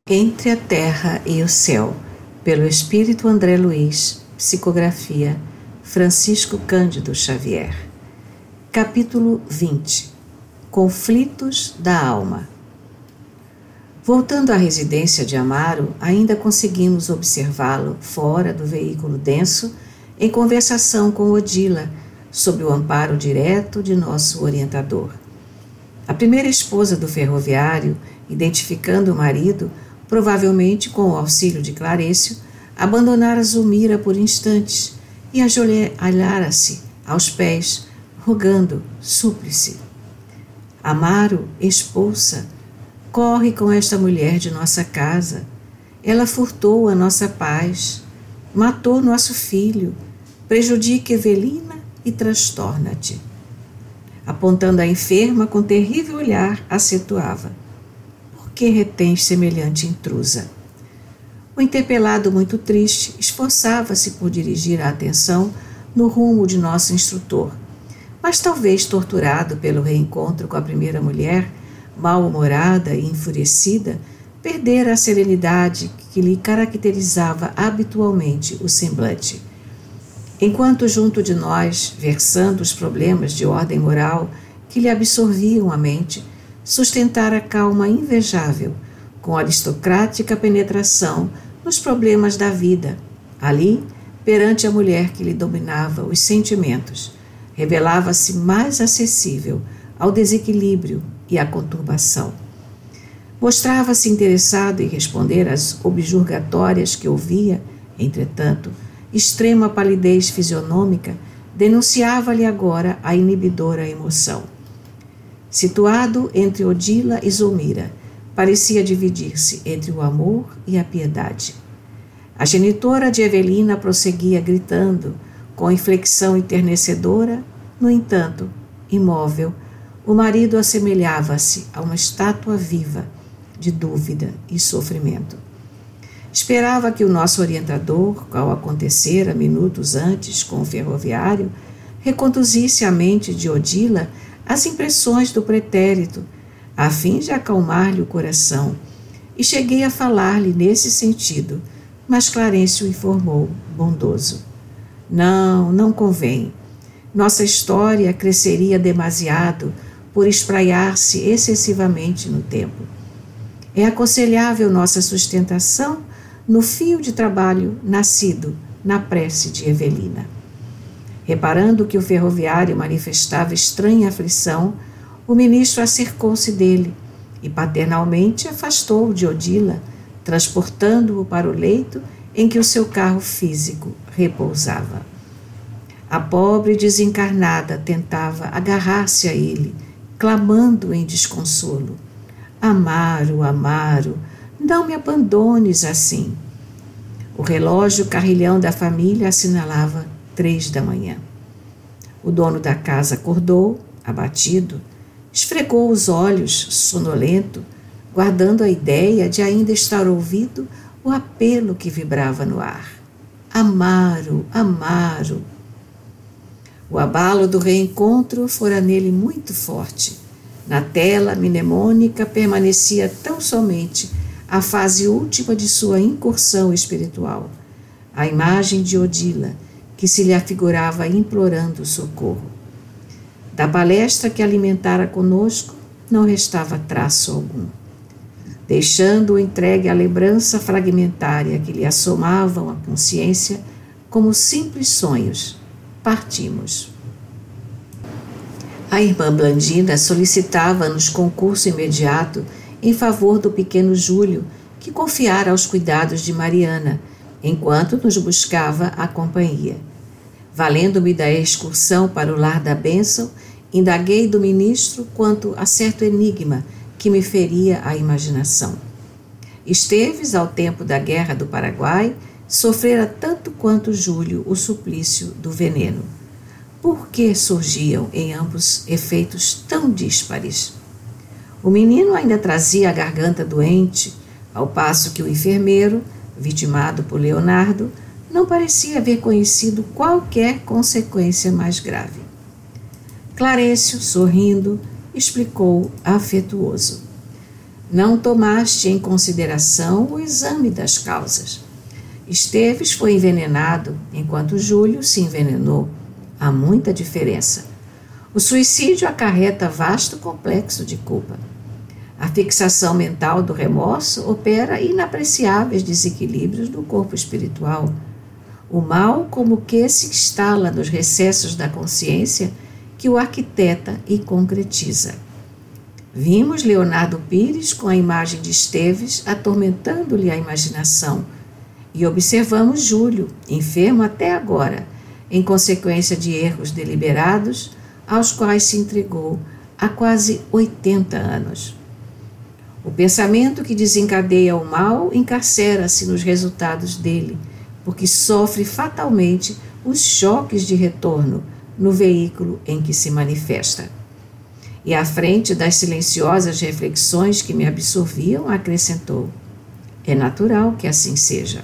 Entre a Terra e o Céu, pelo Espírito André Luiz, psicografia Francisco Cândido Xavier. Capítulo 20. Conflitos da alma. Voltando à residência de Amaro, ainda conseguimos observá-lo fora do veículo denso, em conversação com Odila, sob o amparo direto de nosso orientador. A primeira esposa do ferroviário, identificando o marido, provavelmente com o auxílio de Clarencio, abandonara Zulmira por instantes e ajoelhara-se aos pés, rogando súplice. Amaro, expulsa, corre com esta mulher de nossa casa. Ela furtou a nossa paz, matou nosso filho, prejudica Evelina e transtorna-te. Apontando a enferma com terrível olhar, acentuava: por que retens semelhante intrusa? O interpelado, muito triste, esforçava-se por dirigir a atenção no rumo de nosso instrutor, mas talvez torturado pelo reencontro com a primeira mulher, mal-humorada e enfurecida, perdera a serenidade que lhe caracterizava habitualmente o semblante. Enquanto junto de nós, versando os problemas de ordem moral que lhe absorviam a mente, sustentara calma invejável, com aristocrática penetração nos problemas da vida. Ali, perante a mulher que lhe dominava os sentimentos, revelava-se mais acessível ao desequilíbrio e à conturbação. Mostrava-se interessado em responder às objurgatórias que ouvia, entretanto, extrema palidez fisionômica denunciava-lhe agora a inibidora emoção. Situado entre Odila e Zulmira, parecia dividir-se entre o amor e a piedade. A genitora de Evelina prosseguia gritando, com inflexão enternecedora. No entanto, imóvel, o marido assemelhava-se a uma estátua viva de dúvida e sofrimento. Esperava que o nosso orientador, ao acontecera minutos antes com o ferroviário, reconduzisse à mente de Odila as impressões do pretérito, a fim de acalmar-lhe o coração, e cheguei a falar-lhe nesse sentido, mas Clarencio informou, bondoso: não convém. Nossa história cresceria demasiado por espraiar-se excessivamente no tempo. É aconselhável nossa sustentação no fio de trabalho nascido na prece de Evelina. Reparando que o ferroviário manifestava estranha aflição, o ministro acercou-se dele e paternalmente afastou-o de Odila, transportando-o para o leito em que o seu carro físico repousava. A pobre desencarnada tentava agarrar-se a ele, clamando em desconsolo: Amaro, Amaro, não me abandones assim. O relógio carrilhão da família assinalava 3 da manhã. O dono da casa acordou, abatido, esfregou os olhos, sonolento, guardando a ideia de ainda estar ouvindo o apelo que vibrava no ar. Amaro, Amaro. O abalo do reencontro fora nele muito forte. Na tela mnemônica permanecia tão somente a fase última de sua incursão espiritual, a imagem de Odila, que se lhe afigurava implorando socorro. Da palestra que alimentara conosco, não restava traço algum. Deixando-o entregue à lembrança fragmentária que lhe assomavam a consciência como simples sonhos, partimos. A irmã Blandina solicitava-nos concurso imediato em favor do pequeno Júlio, que confiara aos cuidados de Mariana, enquanto nos buscava a companhia. Valendo-me da excursão para o lar da bênção, indaguei do ministro quanto a certo enigma que me feria a imaginação. Esteves, ao tempo da Guerra do Paraguai, sofrera tanto quanto Júlio o suplício do veneno. Por que surgiam em ambos efeitos tão díspares? O menino ainda trazia a garganta doente, ao passo que o enfermeiro, vitimado por Leonardo, não parecia haver conhecido qualquer consequência mais grave. Clarencio, sorrindo, explicou afetuoso: Não tomaste em consideração o exame das causas. Esteves foi envenenado, enquanto Júlio se envenenou. Há muita diferença. O suicídio acarreta vasto complexo de culpa. A fixação mental do remorso opera inapreciáveis desequilíbrios no corpo espiritual. O mal como que se instala nos recessos da consciência que o arquiteta e concretiza. Vimos Leonardo Pires com a imagem de Esteves atormentando-lhe a imaginação e observamos Júlio, enfermo até agora, em consequência de erros deliberados aos quais se entregou há quase 80 anos. O pensamento que desencadeia o mal encarcera-se nos resultados dele, porque sofre fatalmente os choques de retorno no veículo em que se manifesta. E à frente das silenciosas reflexões que me absorviam, acrescentou: é natural que assim seja.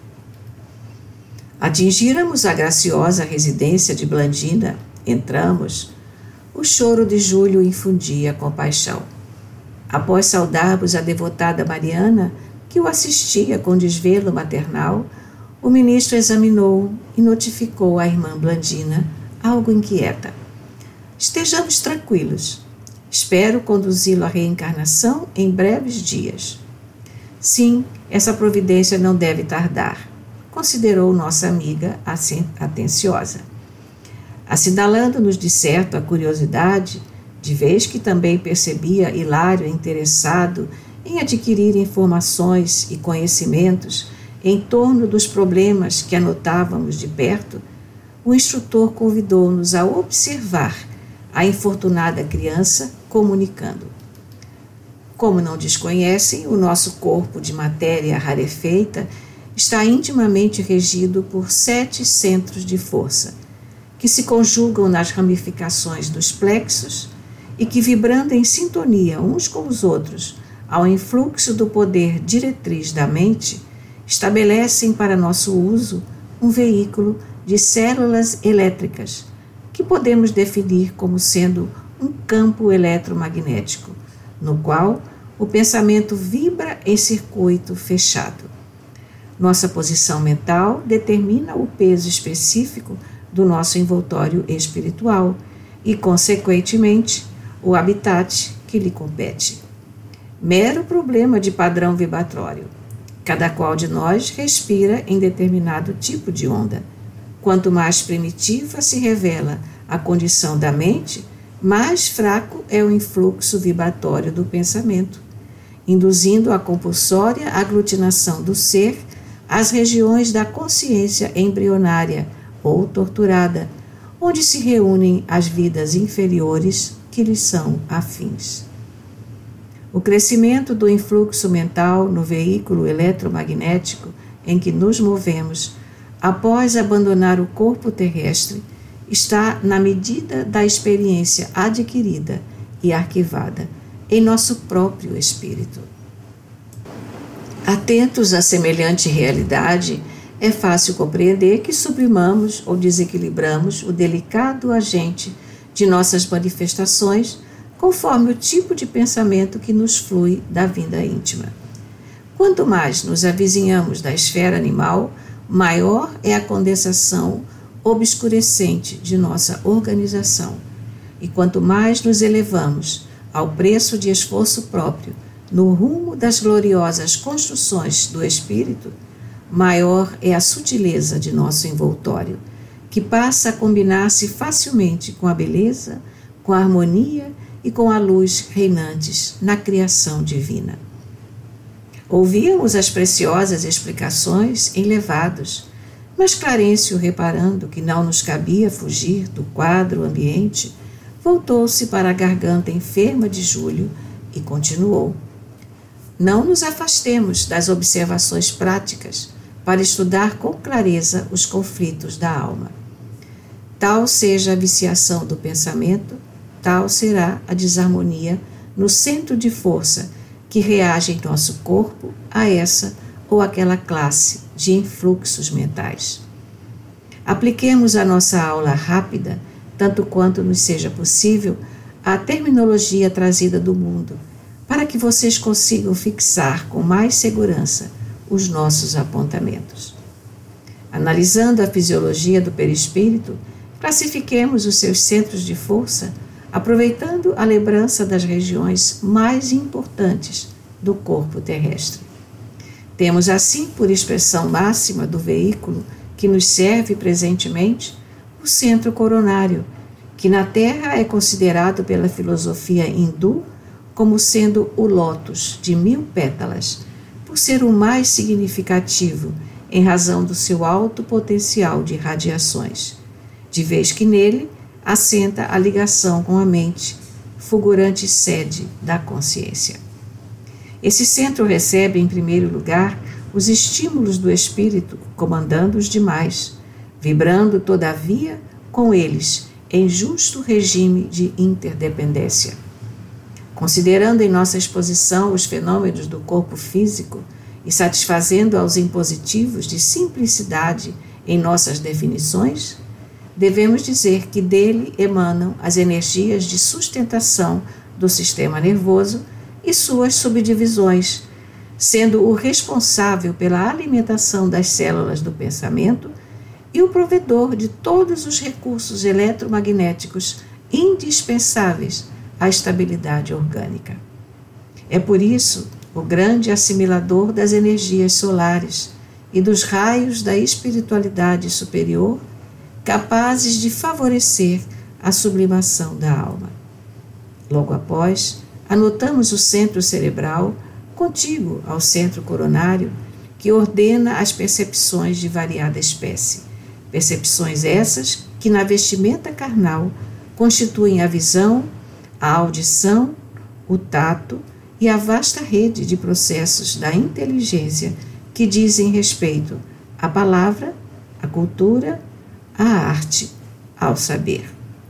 Atingíramos a graciosa residência de Blandina, entramos. O choro de Júlio infundia compaixão. Após saudarmos a devotada Mariana, que o assistia com desvelo maternal, o ministro examinou e notificou à irmã Blandina, algo inquieta: estejamos tranquilos. Espero conduzi-lo à reencarnação em breves dias. Sim, essa providência não deve tardar, considerou nossa amiga atenciosa. Assinalando-nos de certo a curiosidade, de vez que também percebia Hilário interessado em adquirir informações e conhecimentos em torno dos problemas que anotávamos de perto, o instrutor convidou-nos a observar a infortunada criança comunicando. Como não desconhecem, o nosso corpo de matéria rarefeita está intimamente regido por 7 centros de força, que se conjugam nas ramificações dos plexos e que, vibrando em sintonia uns com os outros, ao influxo do poder diretriz da mente, estabelecem para nosso uso um veículo de células elétricas, que podemos definir como sendo um campo eletromagnético, no qual o pensamento vibra em circuito fechado. Nossa posição mental determina o peso específico do nosso envoltório espiritual e, consequentemente, o habitat que lhe compete. Mero problema de padrão vibratório. Cada qual de nós respira em determinado tipo de onda. Quanto mais primitiva se revela a condição da mente, mais fraco é o influxo vibratório do pensamento, induzindo a compulsória aglutinação do ser às regiões da consciência embrionária ou torturada, onde se reúnem as vidas inferiores que lhes são afins. O crescimento do influxo mental no veículo eletromagnético em que nos movemos, após abandonar o corpo terrestre, está na medida da experiência adquirida e arquivada em nosso próprio espírito. Atentos a semelhante realidade, é fácil compreender que sublimamos ou desequilibramos o delicado agente de nossas manifestações conforme o tipo de pensamento que nos flui da vida íntima. Quanto mais nos avizinhamos da esfera animal, maior é a condensação obscurecente de nossa organização. E quanto mais nos elevamos ao preço de esforço próprio no rumo das gloriosas construções do espírito, maior é a sutileza de nosso envoltório, que passa a combinar-se facilmente com a beleza, com a harmonia e com a luz reinantes na criação divina. Ouvíamos as preciosas explicações em levados, mas Clarencio, reparando que não nos cabia fugir do quadro ambiente, voltou-se para a garganta enferma de Júlio e continuou: não nos afastemos das observações práticas para estudar com clareza os conflitos da alma. Tal seja a viciação do pensamento, tal será a desarmonia no centro de força que reage em nosso corpo a essa ou aquela classe de influxos mentais. Apliquemos a nossa aula rápida, tanto quanto nos seja possível, à terminologia trazida do mundo, para que vocês consigam fixar com mais segurança os nossos apontamentos. Analisando a fisiologia do perispírito, classifiquemos os seus centros de força, aproveitando a lembrança das regiões mais importantes do corpo terrestre. Temos assim, por expressão máxima do veículo que nos serve presentemente, o centro coronário, que na Terra é considerado pela filosofia hindu como sendo o lótus de 1000 pétalas, por ser o mais significativo em razão do seu alto potencial de radiações, de vez que nele assenta a ligação com a mente, fulgurante sede da consciência. Esse centro recebe, em primeiro lugar, os estímulos do espírito, comandando os demais, vibrando, todavia, com eles, em justo regime de interdependência. Considerando em nossa exposição os fenômenos do corpo físico e satisfazendo aos impositivos de simplicidade em nossas definições, devemos dizer que dele emanam as energias de sustentação do sistema nervoso e suas subdivisões, sendo o responsável pela alimentação das células do pensamento e o provedor de todos os recursos eletromagnéticos indispensáveis à estabilidade orgânica. É por isso o grande assimilador das energias solares e dos raios da espiritualidade superior, capazes de favorecer a sublimação da alma. Logo após, anotamos o centro cerebral, contíguo ao centro coronário, que ordena as percepções de variada espécie. Percepções essas que, na vestimenta carnal, constituem a visão, a audição, o tato e a vasta rede de processos da inteligência que dizem respeito à palavra, à cultura, à arte, ao saber.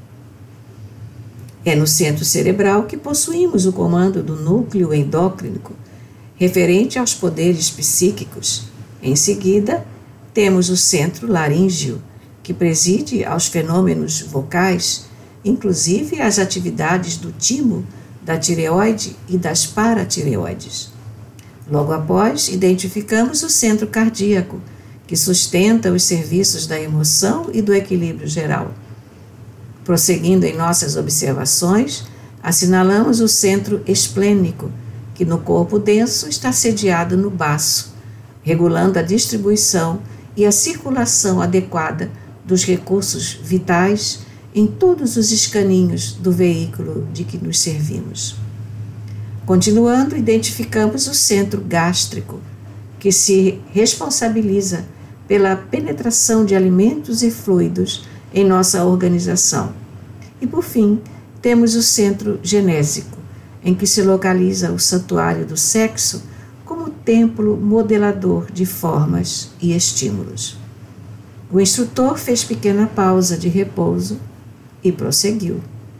É no centro cerebral que possuímos o comando do núcleo endócrino, referente aos poderes psíquicos. Em seguida, temos o centro laríngeo, que preside aos fenômenos vocais, inclusive às atividades do timo, da tireoide e das paratireoides. Logo após, identificamos o centro cardíaco, que sustenta os serviços da emoção e do equilíbrio geral. Prosseguindo em nossas observações, assinalamos o centro esplênico, que no corpo denso está sediado no baço, regulando a distribuição e a circulação adequada dos recursos vitais em todos os escaninhos do veículo de que nos servimos. Continuando, identificamos o centro gástrico, que se responsabiliza pela penetração de alimentos e fluidos em nossa organização. E, por fim, temos o centro genésico, em que se localiza o santuário do sexo como templo modelador de formas e estímulos. O instrutor fez pequena pausa de repouso e prosseguiu.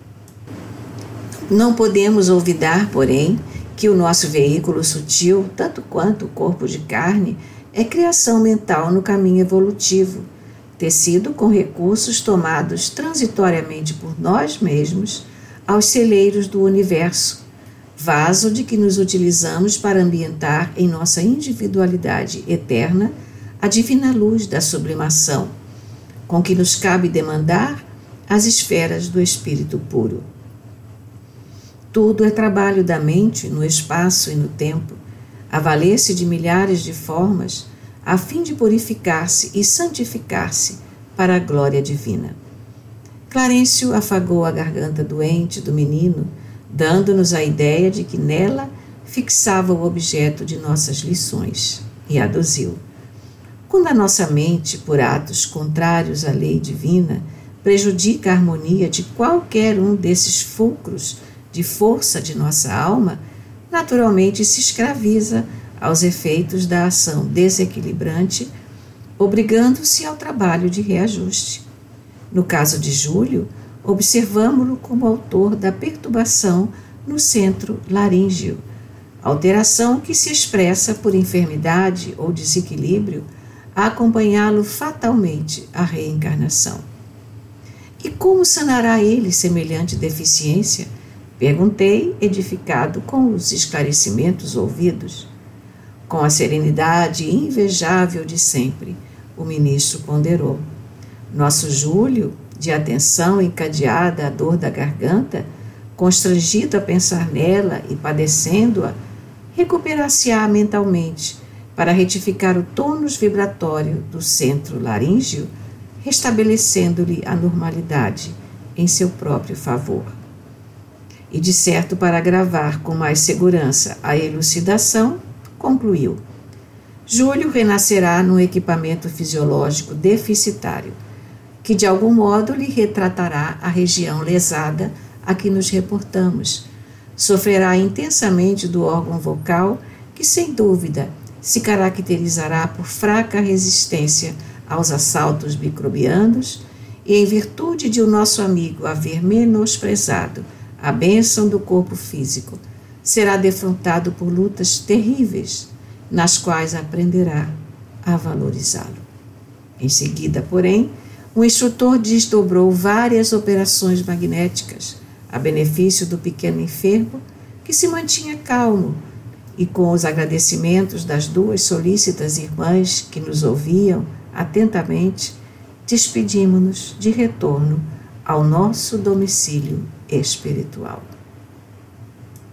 Não podemos olvidar, porém, que o nosso veículo sutil, tanto quanto o corpo de carne, é criação mental no caminho evolutivo, tecido com recursos tomados transitoriamente por nós mesmos aos celeiros do universo, vaso de que nos utilizamos para ambientar em nossa individualidade eterna a divina luz da sublimação, com que nos cabe demandar as esferas do espírito puro. Tudo é trabalho da mente no espaço e no tempo, a valer-se de milhares de formas, a fim de purificar-se e santificar-se para a glória divina. Clarencio afagou a garganta doente do menino, dando-nos a ideia de que nela fixava o objeto de nossas lições, e aduziu. Quando a nossa mente, por atos contrários à lei divina, prejudica a harmonia de qualquer um desses fulcros de força de nossa alma, naturalmente se escraviza aos efeitos da ação desequilibrante, obrigando-se ao trabalho de reajuste. No caso de Júlio, observamo-lo como autor da perturbação no centro laríngeo, alteração que se expressa por enfermidade ou desequilíbrio a acompanhá-lo fatalmente à reencarnação. E como sanará ele semelhante deficiência? Perguntei, edificado com os esclarecimentos ouvidos. Com a serenidade invejável de sempre, o ministro ponderou. Nosso Júlio, de atenção encadeada à dor da garganta, constrangido a pensar nela e padecendo-a, recuperar-se-á mentalmente para retificar o tônus vibratório do centro laríngeo, restabelecendo-lhe a normalidade em seu próprio favor. E, de certo, para agravar com mais segurança a elucidação, concluiu: Júlio renascerá num equipamento fisiológico deficitário, que de algum modo lhe retratará a região lesada a que nos reportamos. Sofrerá intensamente do órgão vocal, que sem dúvida se caracterizará por fraca resistência aos assaltos microbianos e, em virtude de o nosso amigo haver menosprezado a bênção do corpo físico, será defrontado por lutas terríveis, nas quais aprenderá a valorizá-lo. Em seguida, porém, o instrutor desdobrou várias operações magnéticas a benefício do pequeno enfermo, que se mantinha calmo, e com os agradecimentos das duas solícitas irmãs que nos ouviam atentamente, despedimos-nos de retorno ao nosso domicílio espiritual.